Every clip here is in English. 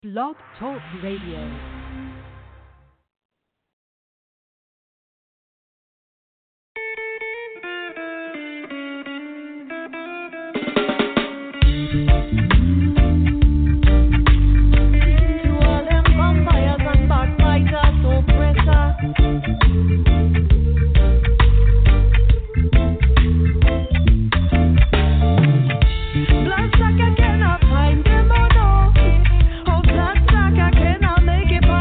Blog Talk Radio. Bloodstock, I cannot find them, oh no. Oh, bloodstock, I cannot make it.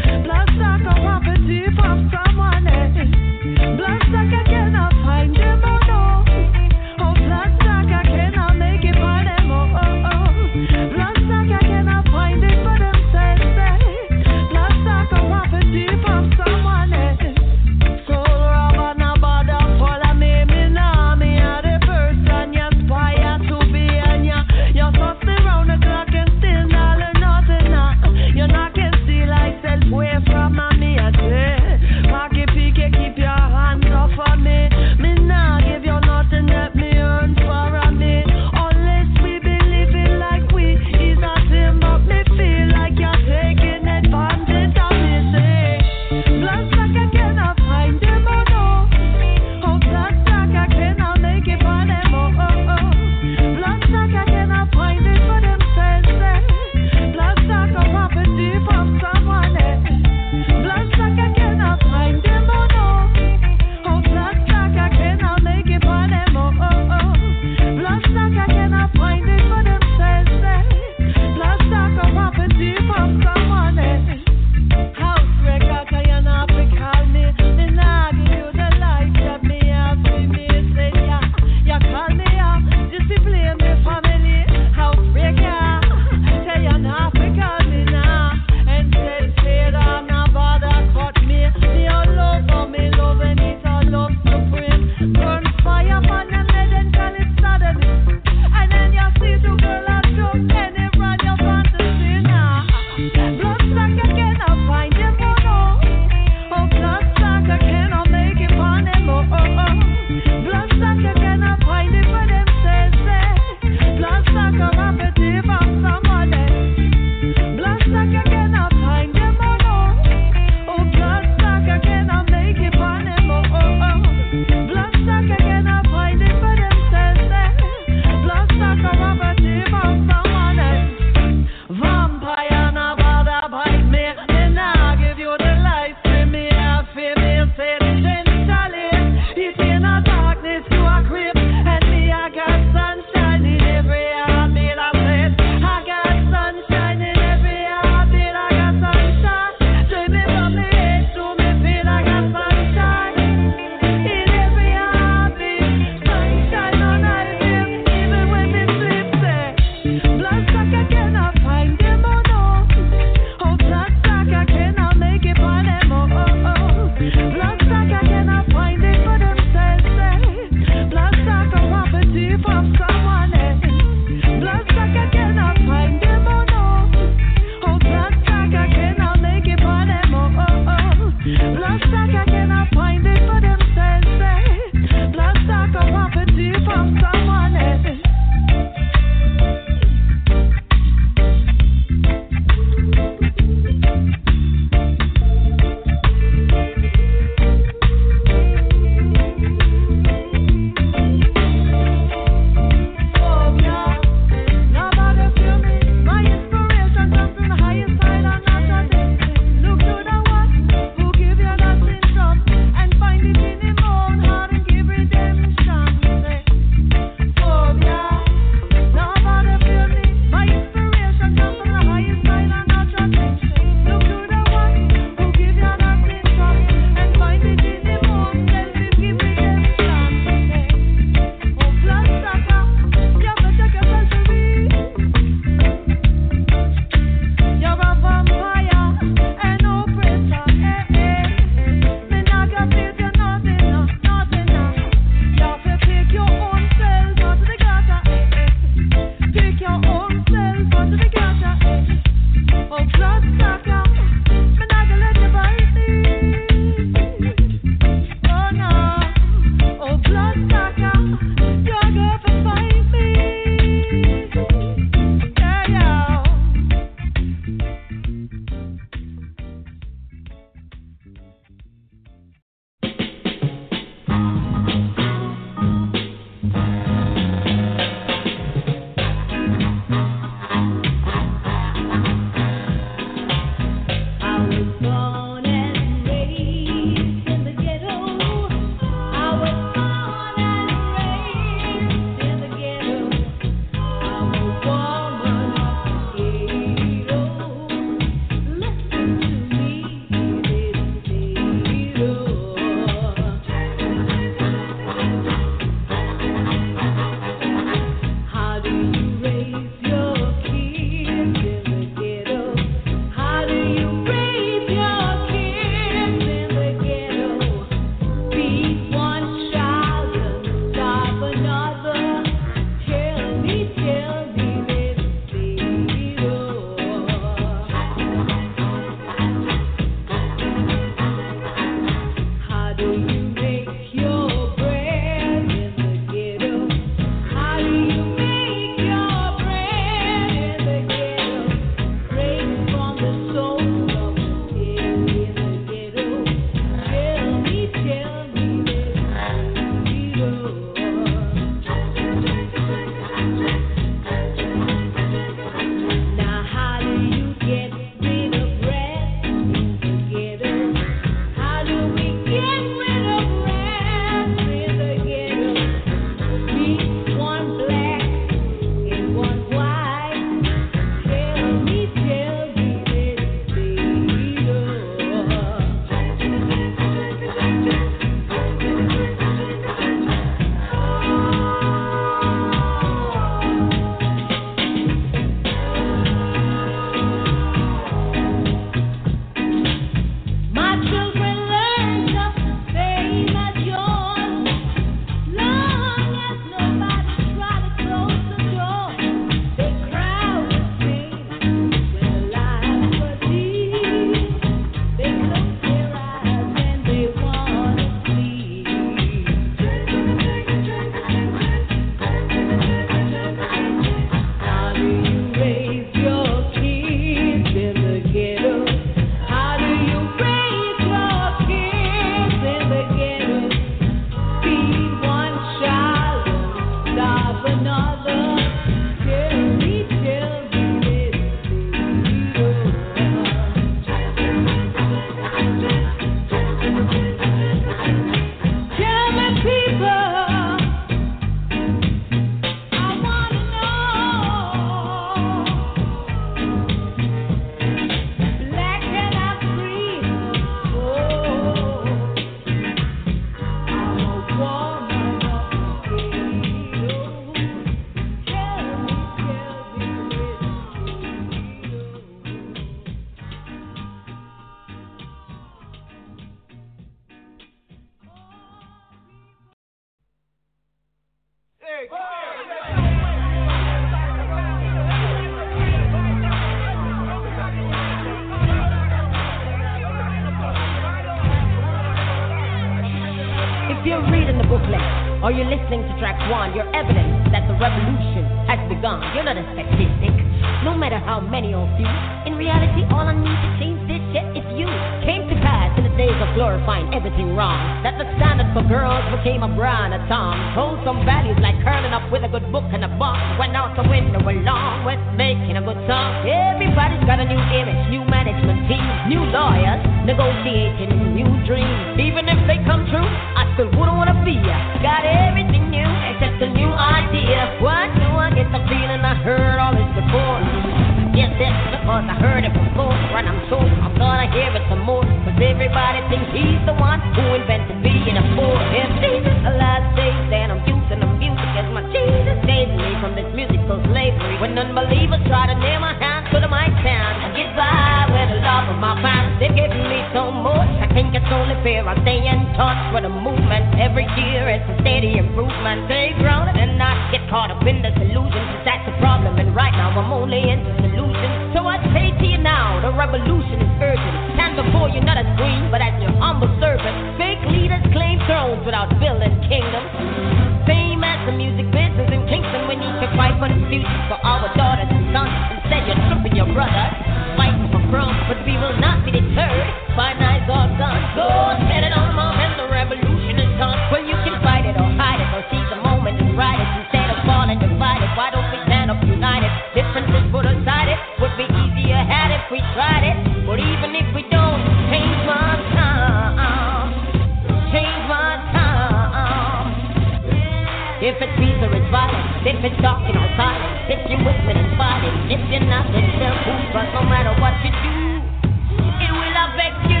Are you listening to track one? You're evidence that the revolution has begun. You're not a statistic, no matter how many or few. In reality, all I need to change this shit is you. Came to pass in the days of glorifying everything wrong, that the standard for girls became a brand of Tom. Told some values like curling up with a good book and a box went out the window along with making a good song. Everybody's got a new image, new management team, new lawyers, negotiating new dreams. Even if they come true, I still wouldn't wanna be ya. Got everything new except a new idea. Why do I get the feeling I heard all this before? Yes, that's because I heard it before, and I'm sure I'm gonna hear it some more. Cause everybody thinks he's the one who invented being a fool. If Jesus alive stays, then I'm using the music as my Jesus saves me from this musical slavery. When unbelievers try to nail my hands to the mic stand and get by with the love of my fans, they've given me so much, I think it's only fair I stay in touch with the movement. Every year it's a steady improvement. Stay grounded and not get caught up in the solutions. That's the problem, and right now I'm only into solutions. So I say to you now, the revolution is urgent. Stand before you not as queen, but as your humble servant. Fake leaders claim thrones without building kingdoms. Same as the music business in Kingston. We need to fight for the future for our daughters and sons. Instead you're stripping your brothers, fighting for crumbs, but we will not be deterred by knives or guns. Go set it on mom and the revolution is done. Well, you can fight it or hide it or seize the moment and ride it. Instead of falling divided, why don't we stand up united? Differences put aside, it would be easier had if we tried it. But even if we don't, change my time, change my time. If it's peace or it's violence, if it's talking or silence, if you're whistling and fighting, if you're not, then still food. But no matter what you do, it will affect you.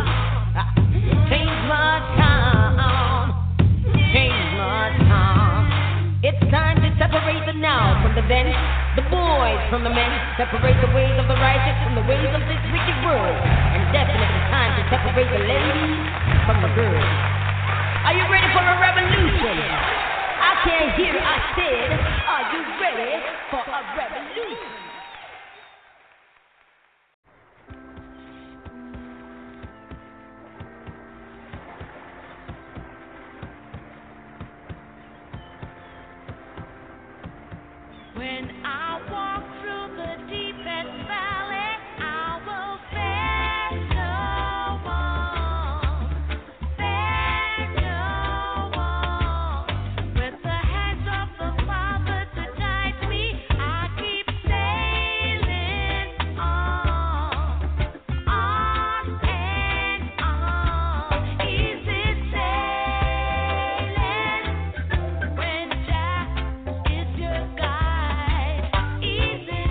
Change my time, change my time. It's time to separate the now from the then, the boys from the men. Separate the ways of the righteous from the ways of this wicked world. And definitely time to separate the ladies from the girls. Are you ready for a revolution? I can't hear it, I said, are you ready for a revolution? When I walk through the deepest valley, I will fear no one. With the hands of the Father to guide me, I keep sailing on and on. Easy sailing when Jah is your guide. Easy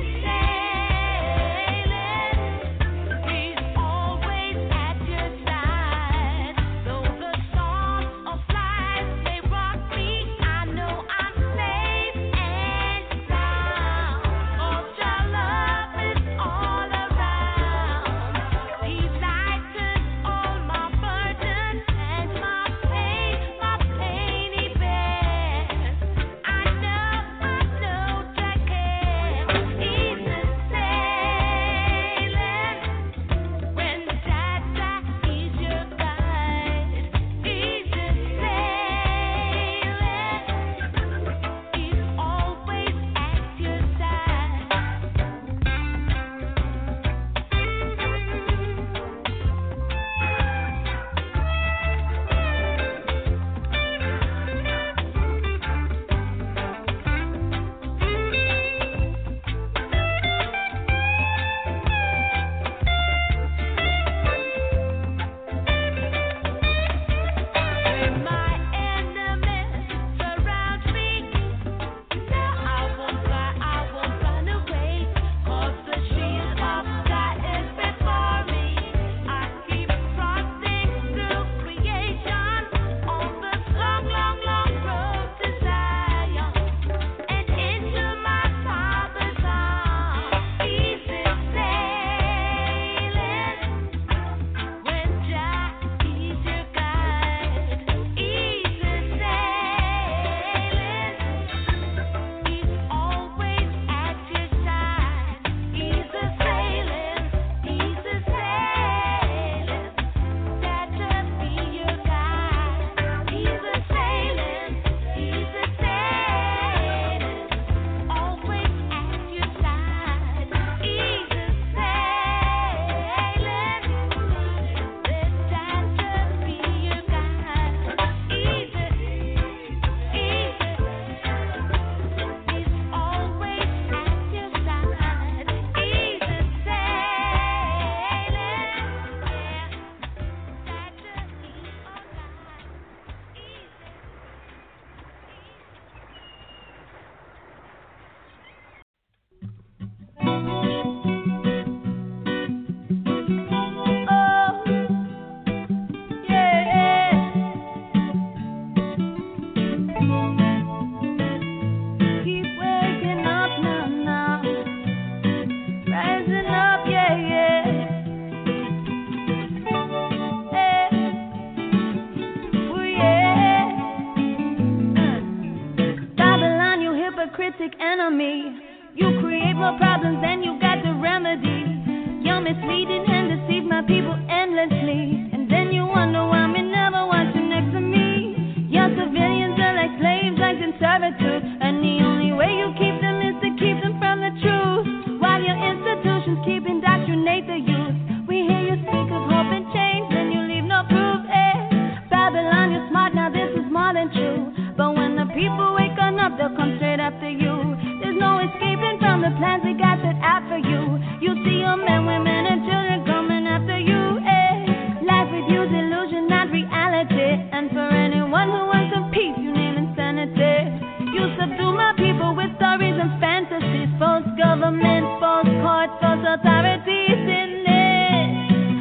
public enemy. You create more problems than you got the remedy. You're misleading and deceive my people endlessly. And then you wonder why me never want you next to me. Your civilians are like slaves, like in servitude. And the only way you keep them is to keep them from the truth. While your institutions keep indoctrinate the youth. We hear you speak of hope and change, then you leave no proof, Babylon, you're smart, now this is more than true. But when the people wake on up, they'll come straight after you. There's no escaping from the plans we got set out for you. You see your men, women, and children coming after you, Life with you's illusion, not reality. And for anyone who wants some peace, you name insanity. You subdue my people with stories and fantasies. False government, false court, false authorities in this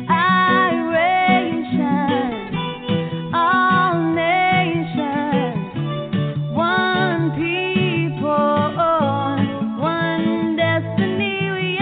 iration. All nations, one people, one destiny,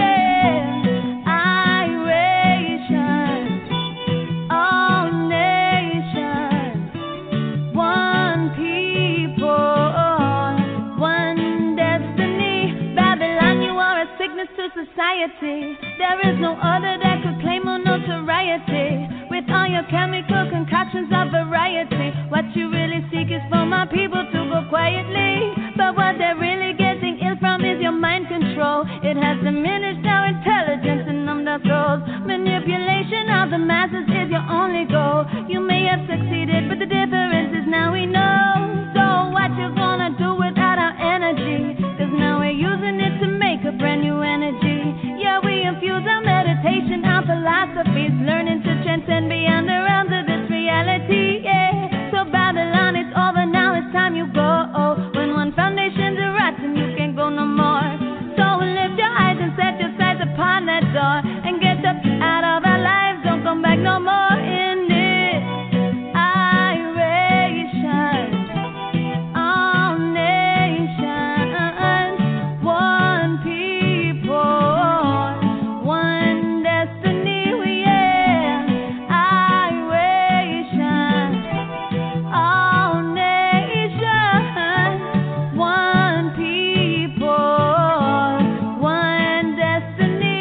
iration. All nations, one people, one destiny. Babylon, you are a sickness to society. There is no other that could claim more notoriety. With all your chemical concoctions of variety, what you really seek is for my people to go quietly. But what they're really getting ill from is your mind control. It has diminished our intelligence and numbed our souls. Manipulation of the masses is your only goal. You may have succeeded, but the difference is now we know. So what you gonna do without our energy? Cause now we're using it to make a brand new energy. Yeah, we infuse our meditation, our philosophies, learning to transcend beyond the realms of this reality, So Babylon, it's over now, it's time you go. When one foundation's rotten, you can't go no more. So lift your eyes and set your sights upon that door. And get up out of our lives, don't come back no more in this iration. All nations, one people, one destiny, iration. All nations, one people, one destiny,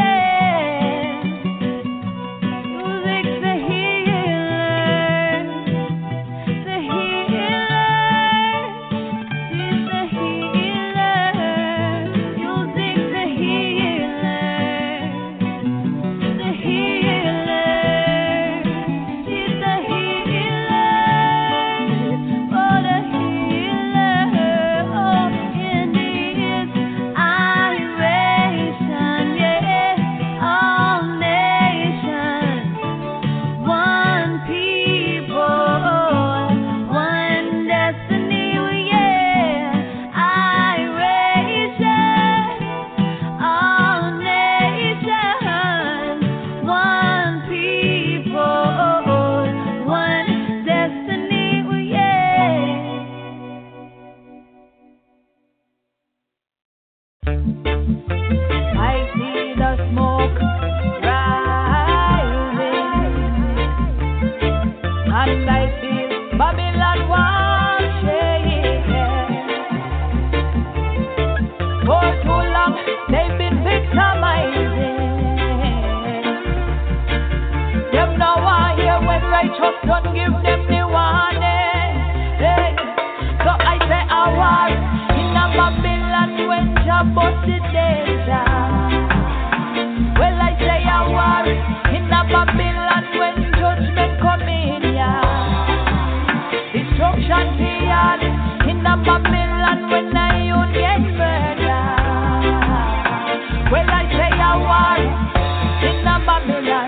Music's the healer, the healer. She's the healer. Music's the healer, the healer. She's the healer, oh the healer, oh in this iration, all nations, one people, one destiny, iration, all nations, one people, one destiny, I see the smoke rising, and I feel Babylon watching. For too long they've been victimizing. Them now are here when righteous don't give them the warning. So I say a war in a Babylon when Jah bust it down. Well, I say a war in a Babylon when judgment come in, Destruction beyond in a Babylon when a youth get murdered. Well, I say a war in a Babylon,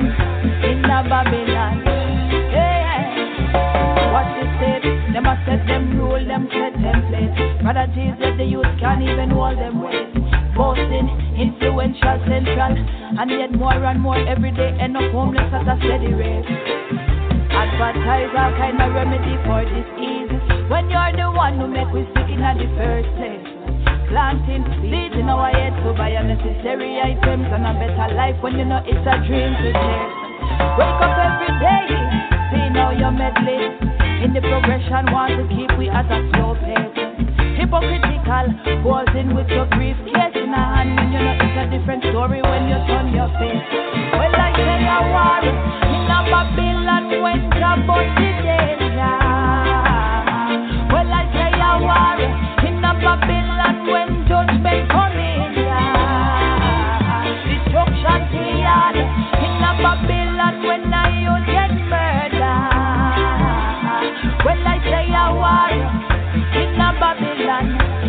What they said, them a set them rule, them set them place. Brother Jesus, the youth can't even hold them weight. Boasting, influential, central, and yet more and more every day end up homeless at a steady rate. Advertise all kind of remedy for disease. When you're the one who make we sick in the first place. Planting seeds in our head to buy unnecessary items and a better life when you know it's a dream to chase. Wake up every day, see now you're meddling in the progression, want to keep we at a slow pace. hypocritical. Posing with your briefcase in a hand when you know it's a different story when you turn your face. Well, I say a war in a Babylon when Jabot is danger. Well, I say a war in a Babylon when judgment coming. Destruction cleared in a Babylon when I you get murdered. Well, I say a war in a Babylon,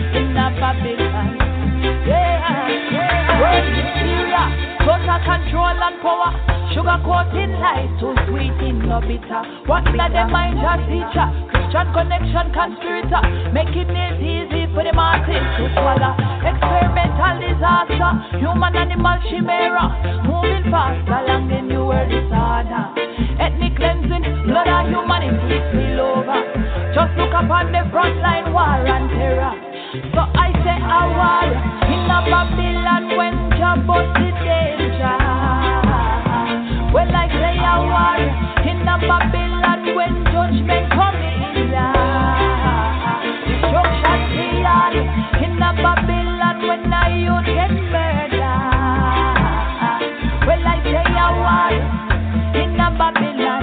yeah. World hysteria, total control and power. Sugar coating lies, too sweet in no bitter. What that them mind just teacher? Christian connection conspirator, making it easy for the masses to swallow. Experimental disaster, human animal chimera, moving fast along the new world disorder. Ethnic cleansing, blood of humanity spill over. Just look upon the front line, war and terror. So I say a war in a Babylon when Jabot is danger. Well, I say a war in a Babylon when judgment coming. Destruction cleared in a Babylon when I you get murdered. Well, I say a war in a Babylon,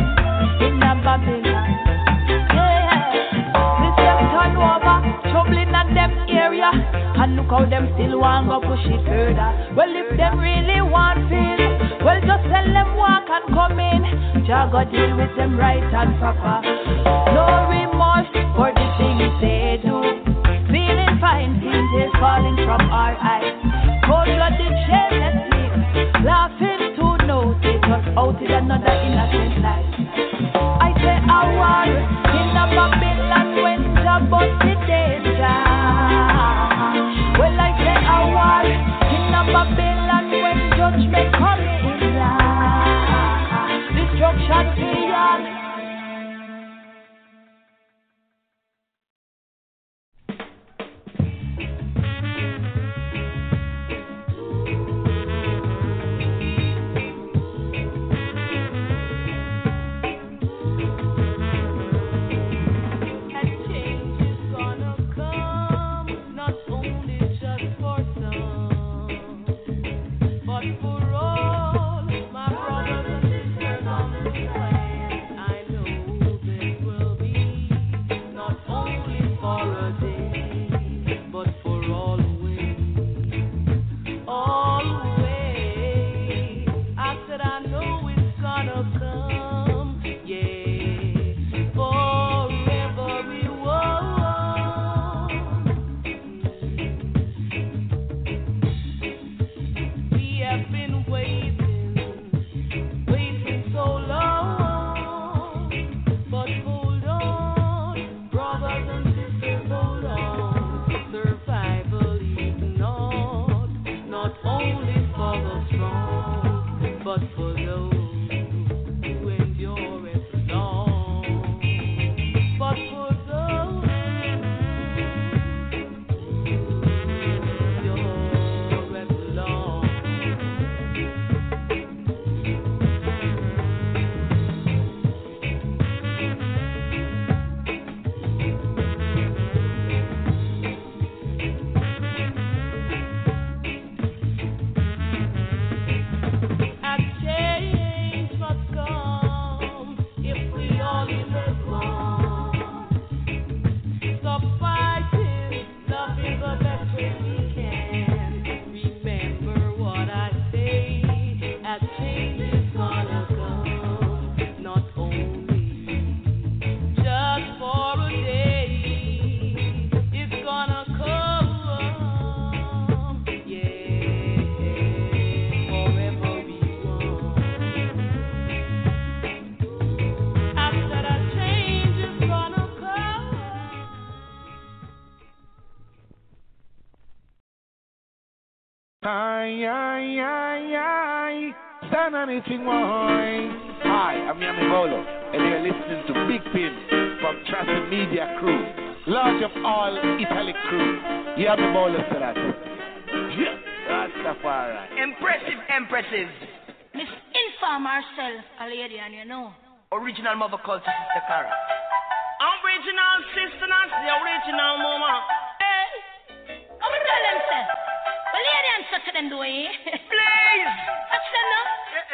turn over, troubling at them area. And look how them still want to push it further. Well, if them really want feel, well, just tell them walk and come in. Jah go deal with them right and proper. No remorse for the things they do. Feeling fine, tears falling from our eyes. Cold-blooded shamelessly, laughing to notice us out in another innocent life. I say a war in a Babylon when Jabot is danger. Well, I say a war in a Babylon when judgment coming. Destruction beyond. Stand anything more. Hi, I'm Yami Bolo, and you're listening to Big Pin from Trust Media Crew, large of all Italic crew. Yami Bolo said that. Yeah, Rastafari. Impressive. Miss Inform herself, a lady, and you know. Original mother called Sister Cara. Original sister, not the original mama. tell them, sir. Well, lady answer to them doing. Please. That's them now.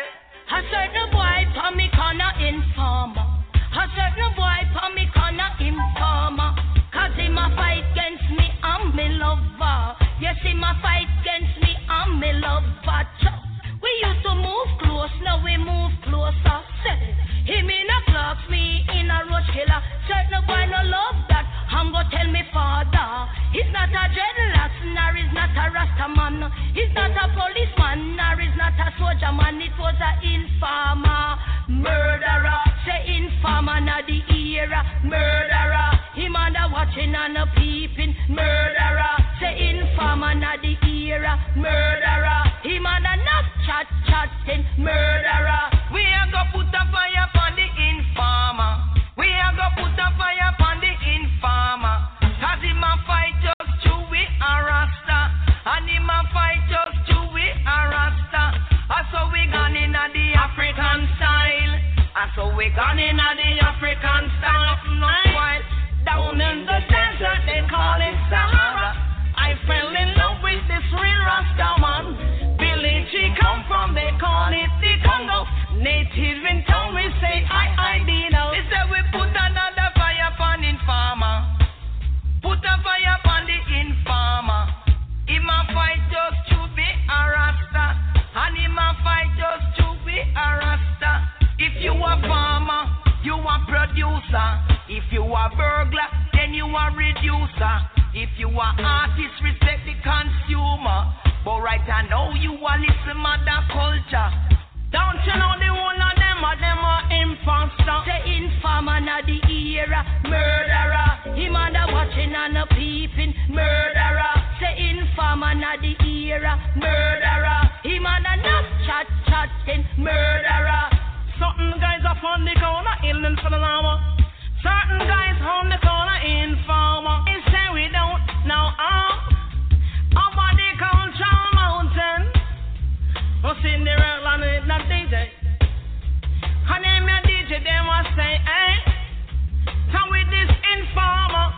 A certain boy for me corner informer. A certain boy for me corner informer. Cause him a fight against me and me lover. Yes, him a fight against me and me lover. We used to move close, now we move closer. Him in a clocks, me in a roach killer. Certain boy no love that. I'm gonna tell me father. He's not a dreadlocks, nor is not a rastaman. He's not a policeman, nor is not a soldier man. It was a informer, murderer. Say informer na the era, murderer. Him and a watching and a peeping, murderer. Say informer na the era, murderer. Him and a not chatting, murderer. We are gonna put a fire upon the informer. We are gonna put a fire upon the informer. Cause him a fight just to we a rasta. And him a fight just to we a rasta. And so we gone in a the African style. And so we gone in a the African style. No while down in the desert they call it Sahara. I fell in love with this real rasta man. Billy G come from, they call it the Congo. Native in town, we say I did know. They say we put another fire upon informer. Put a fire upon the informer. Him a fight just to be a rasta. And him a fight just to be a rasta. If you a farmer, you a producer. If you a burglar, then you a reducer. If you a artist, respect the consumer. But right now you a listen mother culture. Don't you know the whole of them are imposter. Say informer na the era, murderer. Him and a watching and a peeping, murderer. Say informer na the era, murderer. Him and a not chatting, murderer. Certain guys are on the corner, illin for the llama. Certain guys on the corner, informer. They say we don't know over the culture mountain. Oh, Cinderella need not DJ. Her name is DJ, they must say, hey. Come with this informer,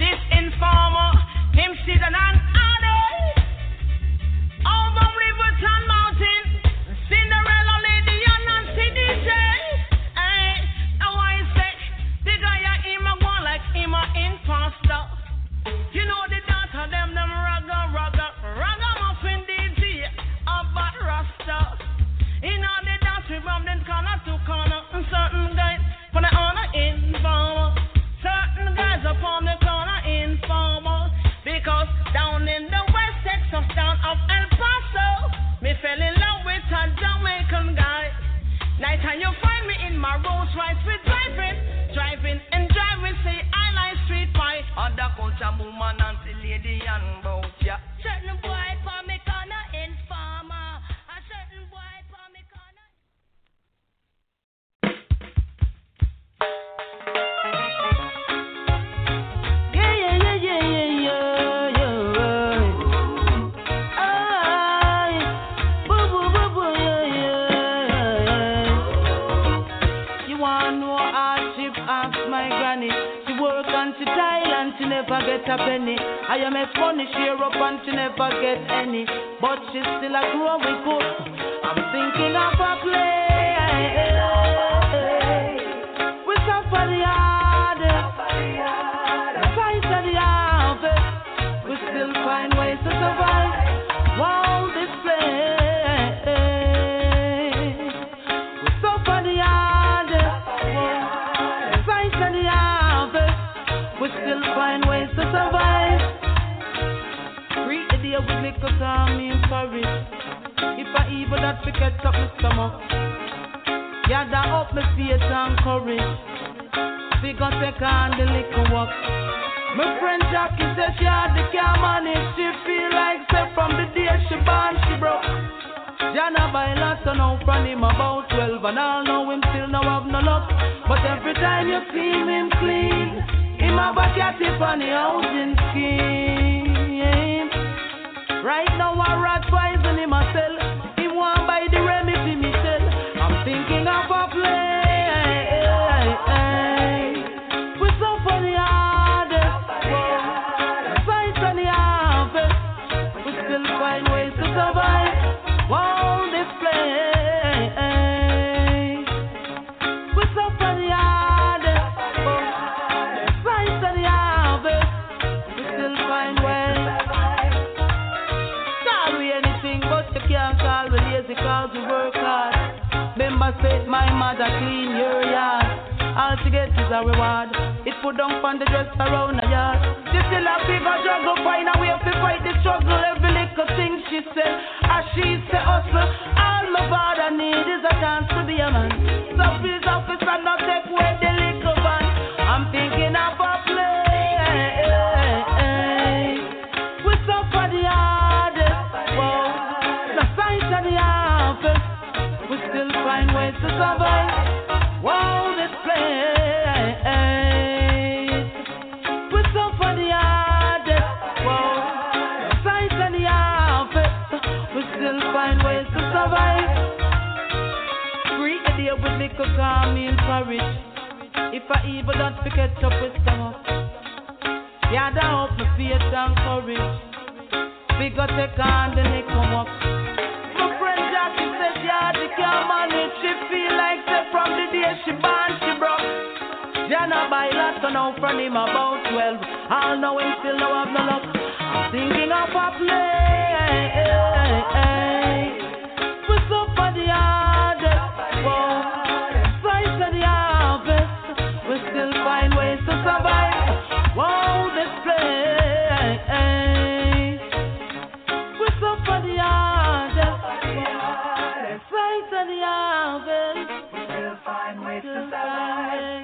him season and others. Over Riverton Mountain, Cinderella lady and Nancy DJ. Hey, now I say, the guy him a go like him a imposter. You know the daughter them ragga muffin DJ. About Rasta. In all the dance we from them corner to corner. Certain guys for the honor informer. Certain guys upon the corner informer. Because down in the West Texas town of El Paso, me fell in love with a Jamaican guy. Night time you find me in my Rolls Royce with driving, say I like street pie. Other culture woman and the lady and boat, yeah. Certain boy for me corner informer. A certain boy for me corner. You want no hardship, ask my granny. She work and she tile and she never get a penny. I am a funny, share up and she never get any. But she's still a growing cook. I'm thinking of a play. We suffer the hardest, fight for the harvest. We still find ways to survive. Wow, this place. We suffer the hardest, fight for the harvest. We still find ways to survive. Greet the day with liquor, time me encourage. If I evil that we catch up my stomach, gather up my faith and courage. We gon' take on the liquor walk. My friend Jackie says she had the car manage. She feel like say from the day she born she broke. Jana by lots of now from him about 12 and all know him still now have no luck. But every time you see him clean, him have a cat on the housing scheme. Right now I rat poison him myself. He want buy the remedy me tell. I'm thinking of a play. We suffer the hardest, fight for the harvest. survive. Wow, this place. We suffer the hardest. Fight to the harvest. We still find ways. Call we anything, but you can't call we lazy cause we work hard. Remember say my mother clean your yard. All she gets is a reward. It put down on the dress around the yard. She still a bigger juggle, find a way to fight the struggle. Every little thing she said, as she say hustle. All my father need is a chance to be a man. So please officer, not take away the little van. I'm thinking of a play. We suffer the hardest. Whoa, the fight of the harvest. We still find ways to survive. Wow, this place. We suffer the hardest. Wow, the fight and the harvest. We still find ways to survive. Greet the day with liquor, calm me and courage. If I evil don't forget up with stomach. Yeah, that hope my faith and courage. We got take on the liquor walk. My friend Jackie said, yeah, they can't manage. She feel like say from the day she born, she broke. Jana by lot, so now from him about 12. I'll know him still no have no luck. I'm thinking of a play. We suffer the hardest. Whoa, fight for the harvest. We still find ways to survive. Whoa, this place. We suffer the hardest. Fight for the harvest. We still find ways to survive.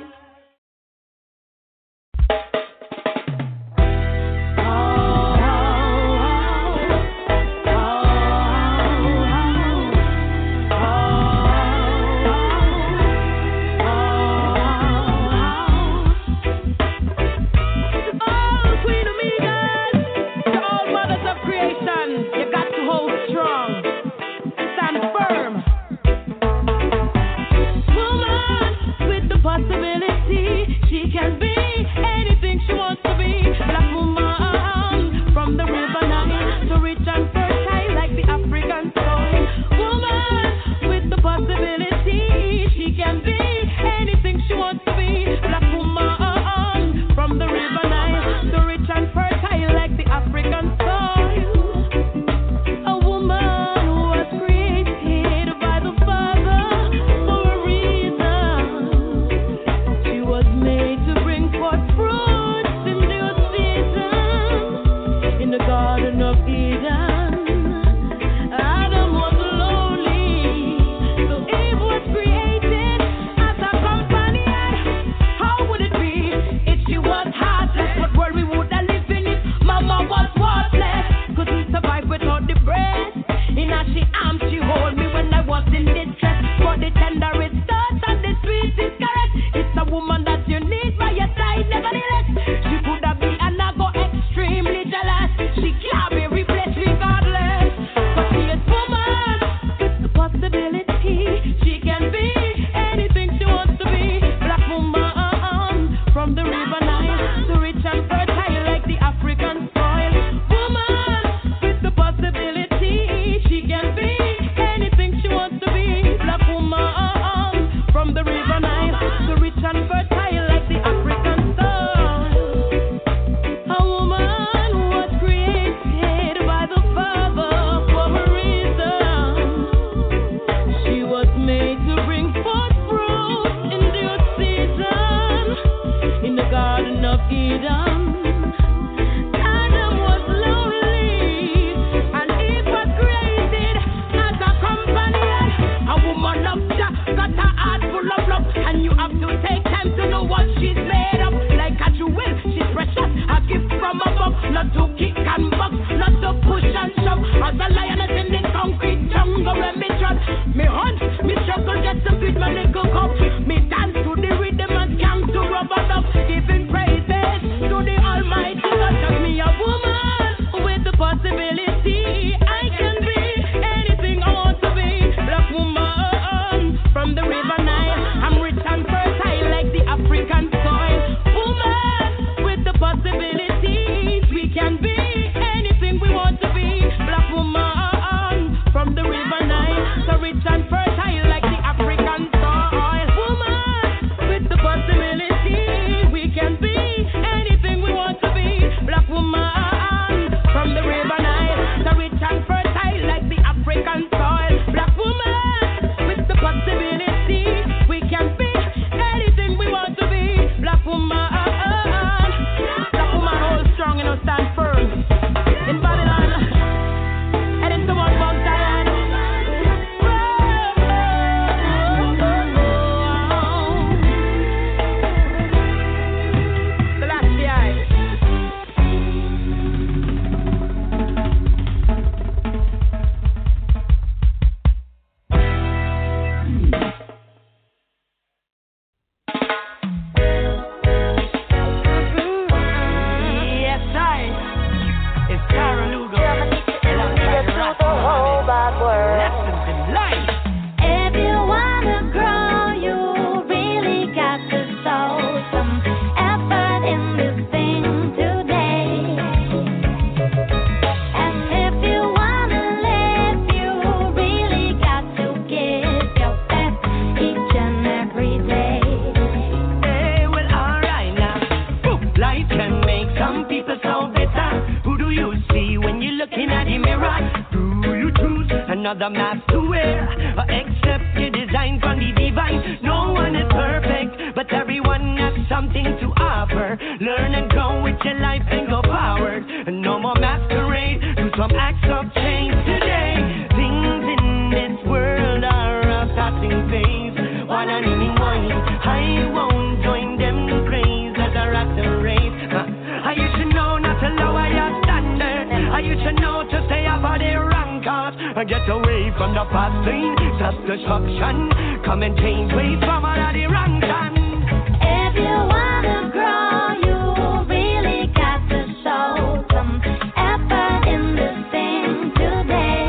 another mask to wear, except you design from the divine. No one is perfect, but everyone has something to offer. Learn and grow with your life and go forward. No more masquerade, do some acts of change today. Things in this world are a passing phase. One and in one, I won't join them craze as a rat race. You should know not to lower your standard. You should know to stay up on the wrong cause. Get away from the past thing, self-destruction. Come and change ways from all of the wrong done. If you wanna grow, you really got to show some effort in this thing today.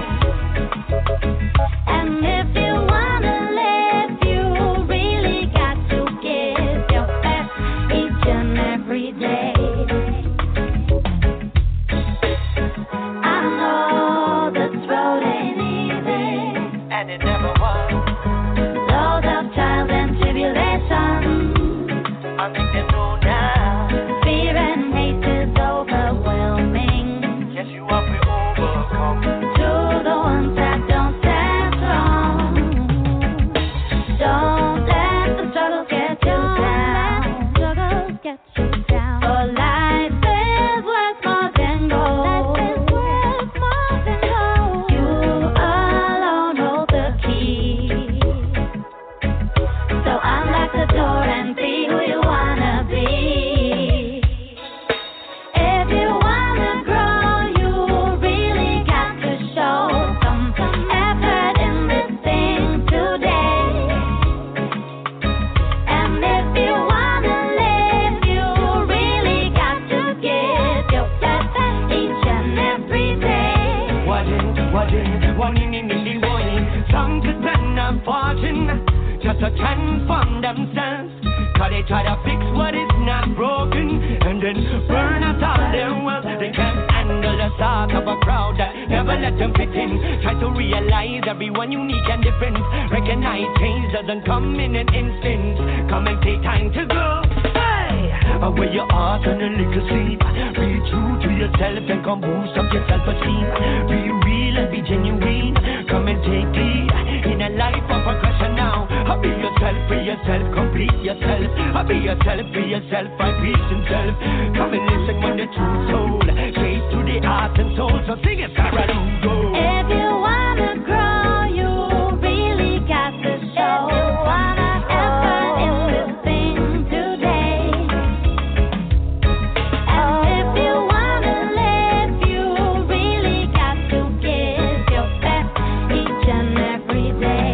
And if you wanna live, you really got to give your best each and every day. I know this road ain't easy, And it never was. loads of trials and tribulations. I think they know now. Fear and hate is overwhelming. Yes, you are we overcome. To the ones that don't stand strong, don't let the struggles get you down. For life is worth more than gold. You alone hold the key. So unlock the door and be who you wanna be. If you wanna grow, you really got to show some effort in this thing today. And if you wanna live, you really got to give your best each and every day. One in the warning. Some to turn up fortune, just to transform themselves. Cause they try to fix what is not broken, and then burn out all their wealth. They can't handle the thought of a crowd that never let them fit in. Try to realize everyone unique and different. Recognize change doesn't come in an instant. Come and take time to grow. Hey! Away your heart and a little sleep. Be true to yourself and come boost up your self-esteem. Be real and be genuine. Come and take lead in a life of progression now. Be yourself, free yourself, complete yourself. Be yourself, free yourself, find peace in self. Come and listen when the true soul straight to the heart and soul. So sing it, Paralugo. If you wanna grow, you really got to show effort in this thing today. And if you wanna live, you really got to give your best each and every day.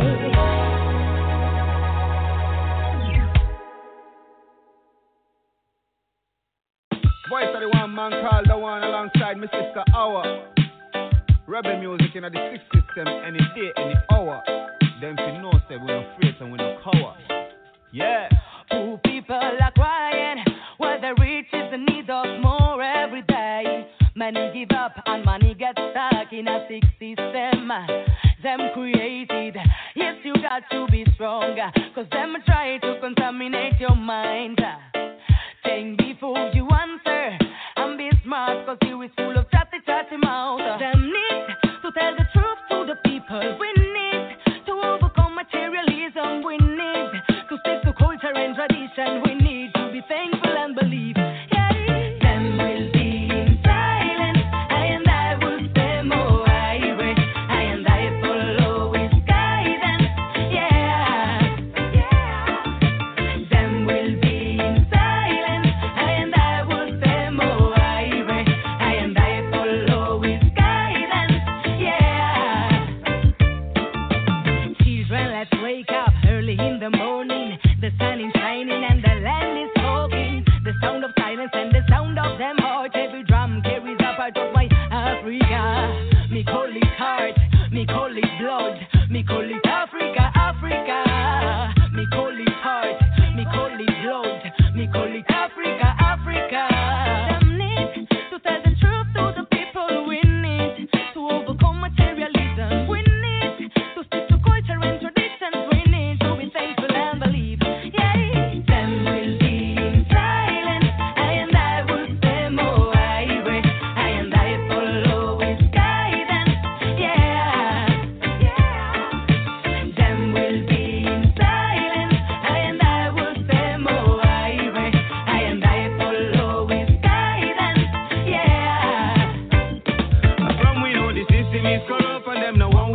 Voice of the one man called the one alongside my sister Hour. Rebel music in the 6th system any day, any hour. Them fi know say we no afraid and we no cower. Yeah. Poor people are crying, where the rich is in need of more every day. Many give up and money gets stuck in a sick system. Them created, yes you got to be strong, cause them try to contaminate your mind. Think before you answer, and be smart, cause you is full of chatty mouth. Them need to tell the truth to the people. We need to overcome materialism. We need to stick to culture and tradition. We need to be thankful and believe. Yeah. Them will be in silence, and I will stay more irate. And I follow his guidance. Yeah. Them will be in silence, and I will stay more irate. And I follow his guidance.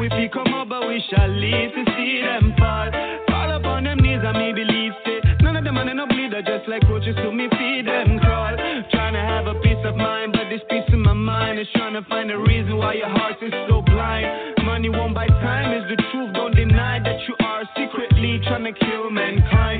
we fi come up, but we shall live to see them fall. Fall upon them knees and me believe stay. None of them and no bleeder, just like coaches to me feed them crawl. Trying to have a peace of mind, but this peace in my mind is trying to find a reason why your heart is so blind. Money won't buy time is the truth, don't deny that you are secretly trying to kill mankind.